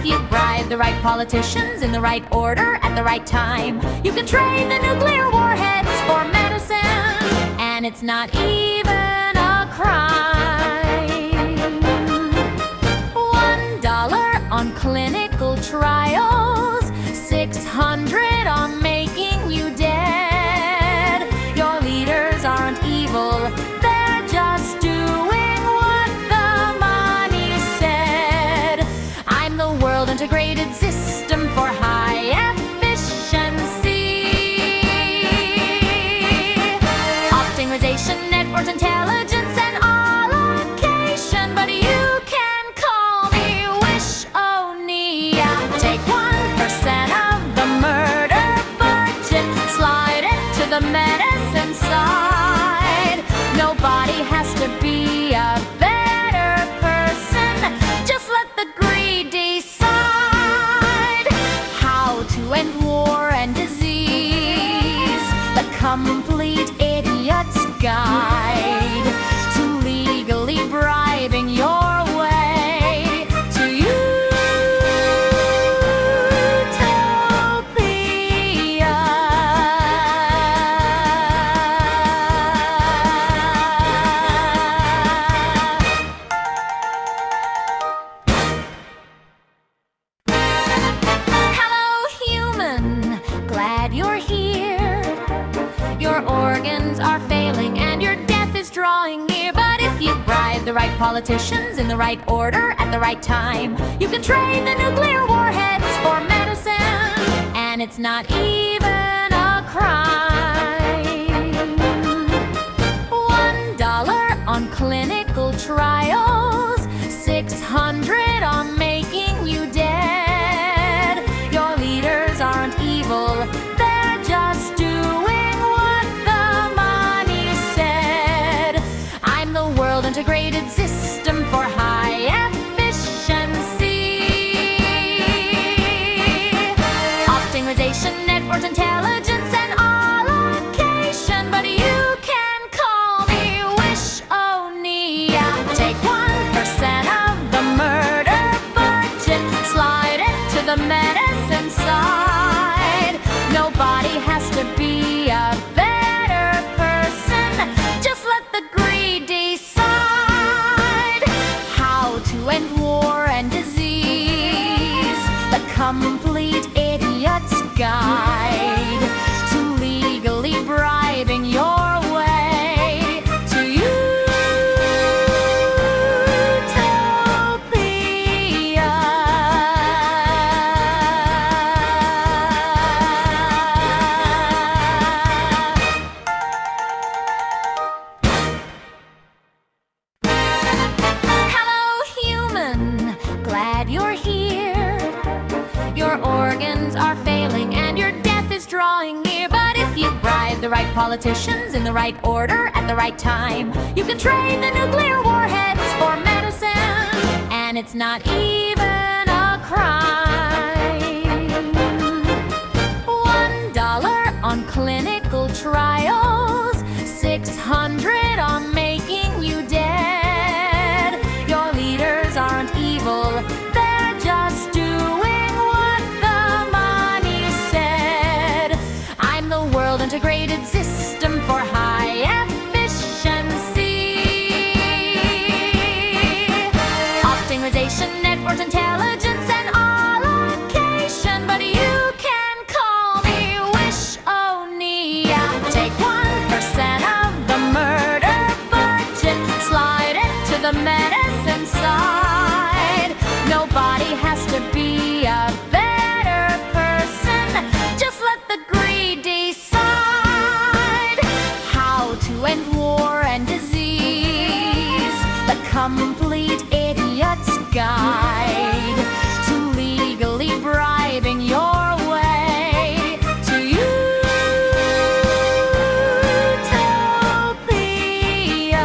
if you bribe the right politicians in the right order at the right time, you can trade the nuclear warheads for medicine, and it's not even a crime. $1 on clinical trials, $600 on making you dead. Your leaders aren't evil, they're just doing what the money said. I'm the world integrated system for high efficiency. Optimization, networks, intelligence, and allocation. But you can call me Wish-O-Nia. Take 1% of the murder budget, slide it to the medicine side. Nobody has to be a better person, just let the greed decide how to end war and disease. The complete idiot's guide to legally bribing your way to utopia. Hello, human, glad you're here. Your organs are failing and your death is drawing near. But if you bribe the right politicians in the right order at the right time, you can trade the nuclear warheads for medicine, and it's not even a crime. $1 on clinical trials, $600 on making you dead. Your leaders aren't evil, they're just doing what the money said. I'm the world integrated system for high efficiency. Optimization, networks, intelligence, and allocation. But you can call me Wish-O-Nia. Take 1% of the murder budget, slide it to the medicine side. Nobody has to be a better person, just let the greed decide how to end war and disease. The complete idiot's guide to legally bribing your way to utopia. Hello, human, glad you're here. Your organs are failing and your death is drawing near. But if you bribe the right politicians in the right order at the right time, you can trade the nuclear warheads for medicine, and it's not even a crime. $1 on clinical trials, $600 on making you dead. Your leaders aren't evil, they're just doing what the money said. I'm the world integrated system for high efficiency. Optimization, networks, intelligence, and allocation. But you can call me Wish-O-Nia. Take 1% of the murder budget, slide it to the medicine side. Nobody has to be a better person, just let the greed decide how to end war and disease. The complete idiot's guide to legally bribing your way to utopia.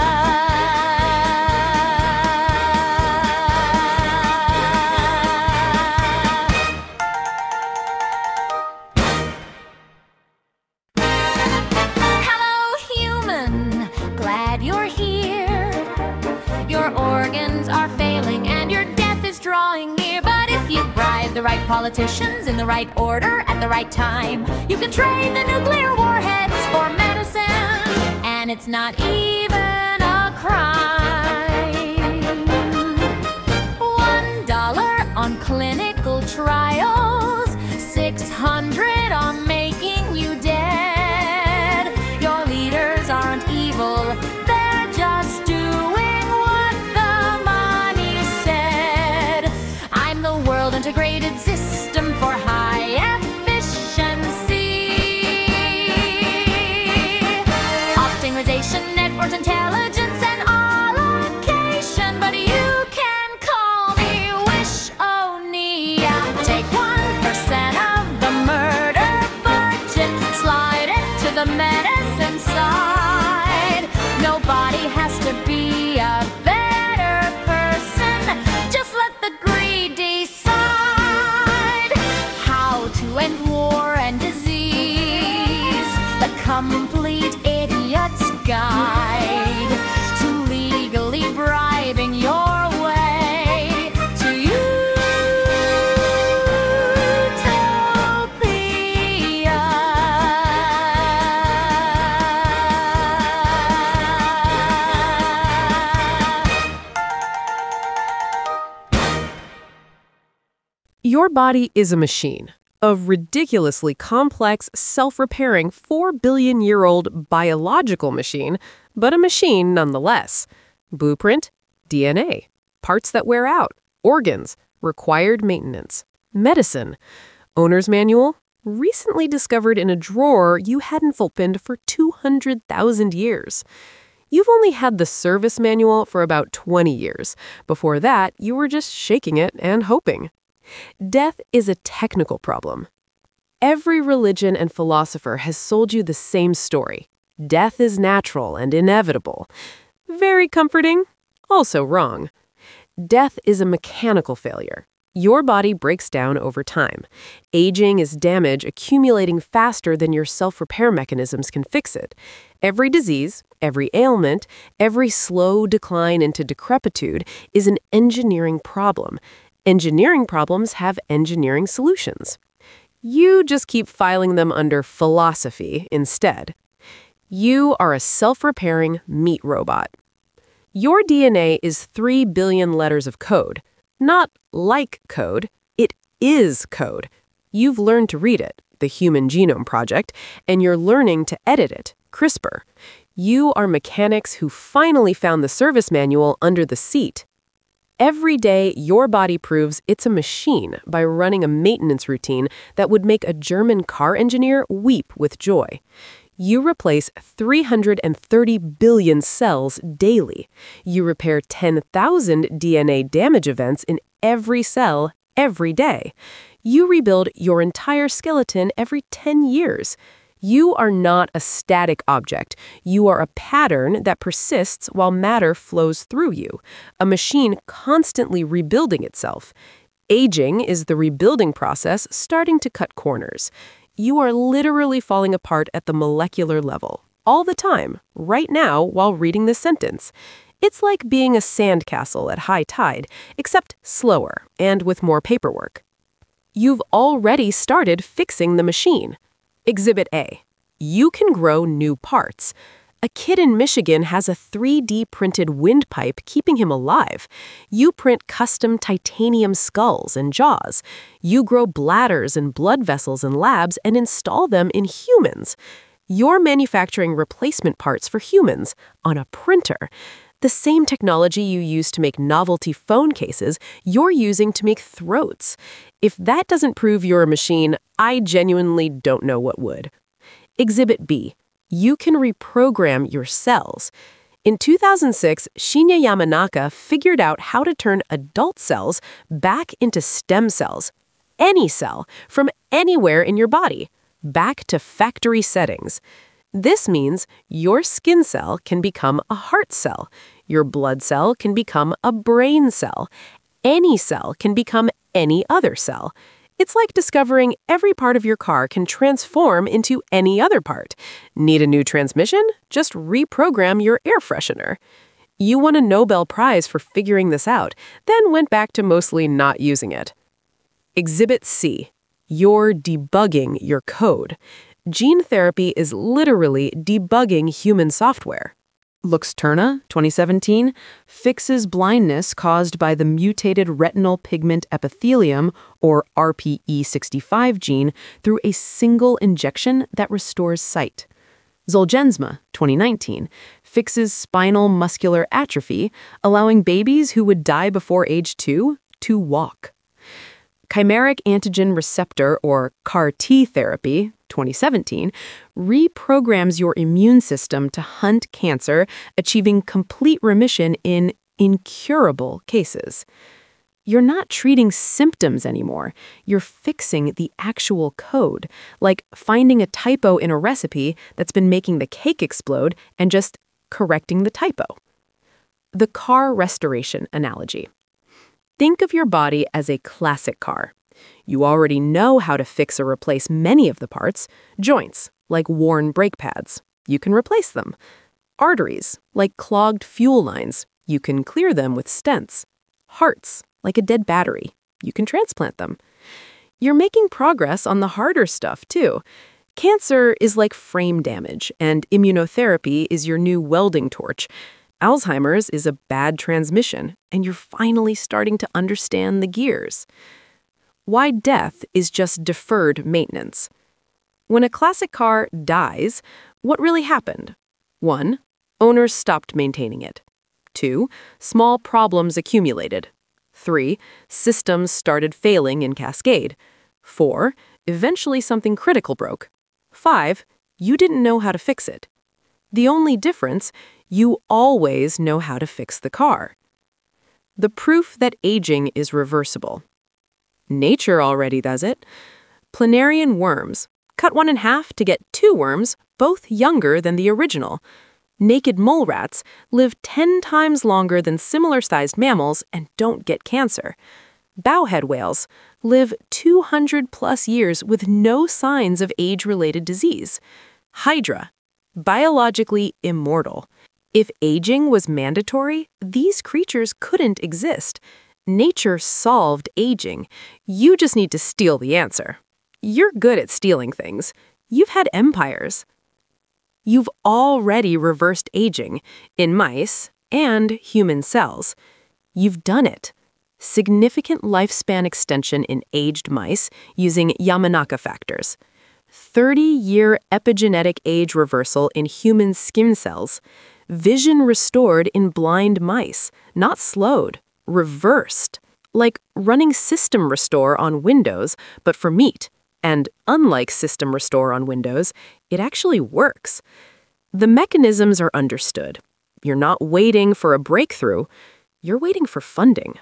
Hello, human, glad you're here. Your organs are failing and your death is drawing near. But if you bribe the right politicians in the right order at the right time, you can trade the nuclear warheads for medicine, and it's not even a crime. $1 on clinical trials, $600 on making you dead. Your leaders aren't evil, they're just doing what the money said. I'm the world-integrated system for high efficiency. Optimization, network intelligence, and allocation. But you can call me Wish-O-Nia. Take 1% of the murder budget, slide it to the medicine side. Nobody has to be a better person. Just let the greed decide how to end war and disease. The complete idiot's guide to legally bribing your way to utopia. Your body is a machine, a ridiculously complex, self-repairing 4-billion-year-old biological machine, but a machine nonetheless. Blueprint, DNA, parts that wear out, organs, required maintenance, medicine, owner's manual, recently discovered in a drawer you hadn't opened for 200,000 years. You've only had the service manual for about 20 years. Before that, you were just shaking it and hoping. Death is a technical problem. Every religion and philosopher has sold you the same story. Death is natural and inevitable. Very comforting, also wrong. Death is a mechanical failure. Your body breaks down over time. Aging is damage accumulating faster than your self-repair mechanisms can fix it. Every disease, every ailment, every slow decline into decrepitude is an engineering problem. Engineering problems have engineering solutions. You just keep filing them under philosophy instead. You are a self-repairing meat robot. Your DNA is 3 billion letters of code. Not like code, it is code. You've learned to read it, the Human Genome Project, and you're learning to edit it, CRISPR. You are mechanics who finally found the service manual under the seat. Every day, your body proves it's a machine by running a maintenance routine that would make a German car engineer weep with joy. You replace 330 billion cells daily. You repair 10,000 DNA damage events in every cell every day. You rebuild your entire skeleton every 10 years. You are not a static object. You are a pattern that persists while matter flows through you, a machine constantly rebuilding itself. Aging is the rebuilding process starting to cut corners. You are literally falling apart at the molecular level, all the time, right now while reading this sentence. It's like being a sandcastle at high tide, except slower and with more paperwork. You've already started fixing the machine. Exhibit A. You can grow new parts. A kid in Michigan has a 3D printed windpipe keeping him alive. You print custom titanium skulls and jaws. You grow bladders and blood vessels in labs and install them in humans. You're manufacturing replacement parts for humans on a printer. The same technology you use to make novelty phone cases, you're using to make throats. If that doesn't prove you're a machine, I genuinely don't know what would. Exhibit B. You can reprogram your cells. In 2006, Shinya Yamanaka figured out how to turn adult cells back into stem cells. Any cell, from anywhere in your body, back to factory settings. This means your skin cell can become a heart cell. Your blood cell can become a brain cell. Any cell can become any other cell. It's like discovering every part of your car can transform into any other part. Need a new transmission? Just reprogram your air freshener. You won a Nobel Prize for figuring this out, then went back to mostly not using it. Exhibit C. You're debugging your code. Gene therapy is literally debugging human software. Luxturna, 2017, fixes blindness caused by the mutated retinal pigment epithelium, or RPE65 gene, through a single injection that restores sight. Zolgensma, 2019, fixes spinal muscular atrophy, allowing babies who would die before age 2 to walk. Chimeric antigen receptor, or CAR-T therapy, 2017, reprograms your immune system to hunt cancer, achieving complete remission in incurable cases. You're not treating symptoms anymore. You're fixing the actual code, like finding a typo in a recipe that's been making the cake explode and just correcting the typo. The car restoration analogy. Think of your body as a classic car. You already know how to fix or replace many of the parts. Joints, like worn brake pads. You can replace them. Arteries, like clogged fuel lines. You can clear them with stents. Hearts, like a dead battery. You can transplant them. You're making progress on the harder stuff, too. Cancer is like frame damage, and immunotherapy is your new welding torch. Alzheimer's is a bad transmission, and you're finally starting to understand the gears. Why death is just deferred maintenance. When a classic car dies, what really happened? 1. Owners stopped maintaining it. 2. Small problems accumulated. 3. Systems started failing in cascade. 4. Eventually something critical broke. 5. You didn't know how to fix it. The only difference, you always know how to fix the car. The proof that aging is reversible. Nature already does it. Planarian worms. Cut one in half to get 2 worms, both younger than the original. Naked mole rats live 10 times longer than similar-sized mammals and don't get cancer. Bowhead whales live 200-plus years with no signs of age-related disease. Hydra. Biologically immortal. If aging was mandatory, these creatures couldn't exist. Nature solved aging. You just need to steal the answer. You're good at stealing things. You've had empires. You've already reversed aging in mice and human cells. You've done it. Significant lifespan extension in aged mice using Yamanaka factors. 30-year epigenetic age reversal in human skin cells. Vision restored in blind mice, not slowed. Reversed, like running System Restore on Windows, but for meat. And unlike System Restore on Windows, it actually works. The mechanisms are understood. You're not waiting for a breakthrough, you're waiting for funding.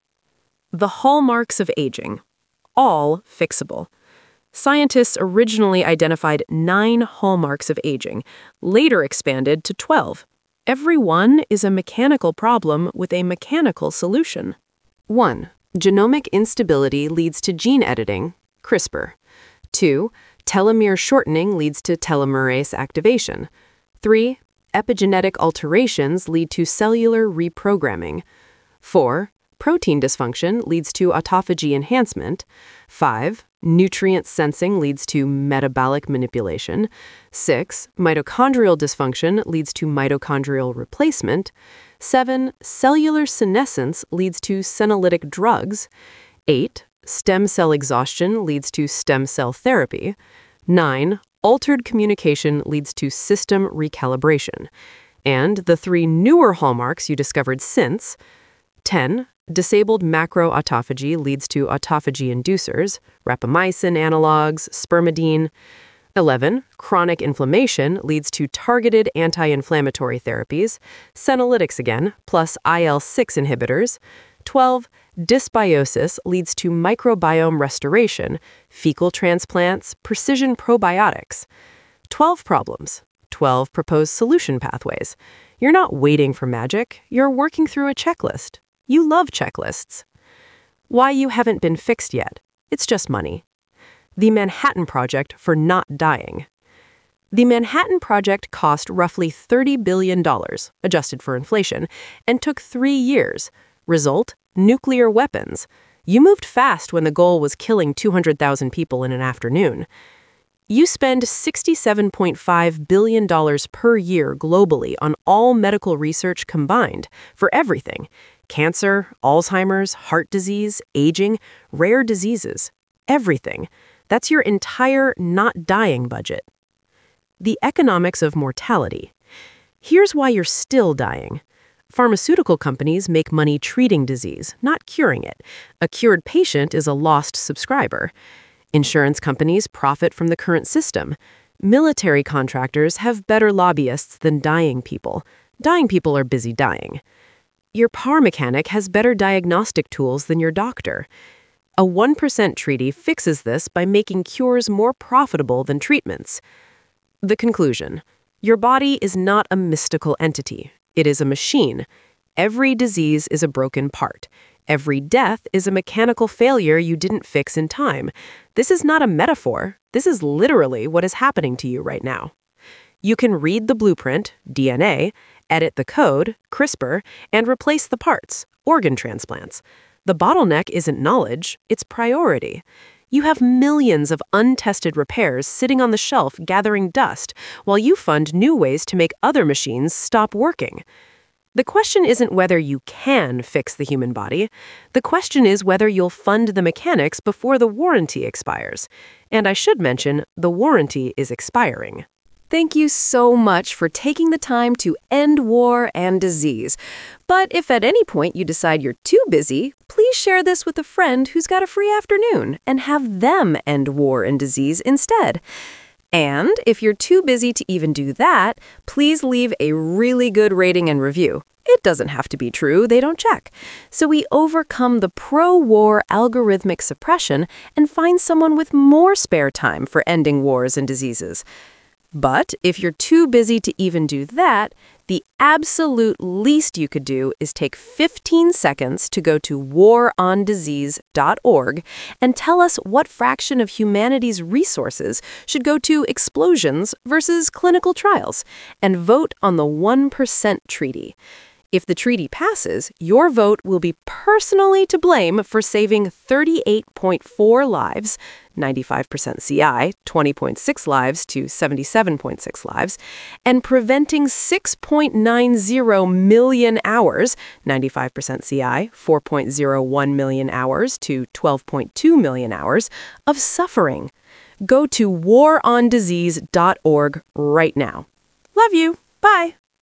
The hallmarks of aging, all fixable. Scientists originally identified 9 hallmarks of aging, later expanded to 12. Every one is a mechanical problem with a mechanical solution. 1. Genomic instability leads to gene editing, CRISPR. 2. Telomere shortening leads to telomerase activation. 3. Epigenetic alterations lead to cellular reprogramming. 4. Protein dysfunction leads to autophagy enhancement. 5. Nutrient sensing leads to metabolic manipulation. 6. Mitochondrial dysfunction leads to mitochondrial replacement. 7. Cellular senescence leads to senolytic drugs. 8. Stem cell exhaustion leads to stem cell therapy. 9. Altered communication leads to system recalibration. And the 3 newer hallmarks you discovered since. 10. Disabled macroautophagy leads to autophagy inducers, rapamycin analogs, spermidine. 11. Chronic inflammation leads to targeted anti-inflammatory therapies, senolytics again, plus IL-6 inhibitors. 12. Dysbiosis leads to microbiome restoration, fecal transplants, precision probiotics. 12 problems, 12 proposed solution pathways. You're not waiting for magic, you're working through a checklist. You love checklists. Why you haven't been fixed yet? It's just money. The Manhattan Project for not dying. The Manhattan Project cost roughly $30 billion, adjusted for inflation, and took 3 years. Result, nuclear weapons. You moved fast when the goal was killing 200,000 people in an afternoon. You spend $67.5 billion per year globally on all medical research combined for everything: cancer, Alzheimer's, heart disease, aging, rare diseases. Everything. That's your entire not dying budget. The economics of mortality. Here's why you're still dying. Pharmaceutical companies make money treating disease, not curing it. A cured patient is a lost subscriber. Insurance companies profit from the current system. Military contractors have better lobbyists than dying people. Dying people are busy dying. Your car mechanic has better diagnostic tools than your doctor. A 1% treaty fixes this by making cures more profitable than treatments. The conclusion: your body is not a mystical entity. It is a machine. Every disease is a broken part. Every death is a mechanical failure you didn't fix in time. This is not a metaphor. This is literally what is happening to you right now. You can read the blueprint, DNA, edit the code, CRISPR, and replace the parts, organ transplants. The bottleneck isn't knowledge, it's priority. You have millions of untested repairs sitting on the shelf gathering dust while you fund new ways to make other machines stop working. The question isn't whether you can fix the human body. The question is whether you'll fund the mechanics before the warranty expires. And I should mention, the warranty is expiring. Thank you so much for taking the time to end war and disease. But if at any point you decide you're too busy, please share this with a friend who's got a free afternoon and have them end war and disease instead. And if you're too busy to even do that, please leave a really good rating and review. It doesn't have to be true, they don't check. So we overcome the pro-war algorithmic suppression and find someone with more spare time for ending wars and diseases. But if you're too busy to even do that, the absolute least you could do is take 15 seconds to go to warondisease.org and tell us what fraction of humanity's resources should go to explosions versus clinical trials, and vote on the 1% treaty. If the treaty passes, your vote will be personally to blame for saving 38.4 lives, 95% CI, 20.6 lives to 77.6 lives, and preventing 6.90 million hours, 95% CI, 4.01 million hours to 12.2 million hours, of suffering. Go to warondisease.org right now. Love you!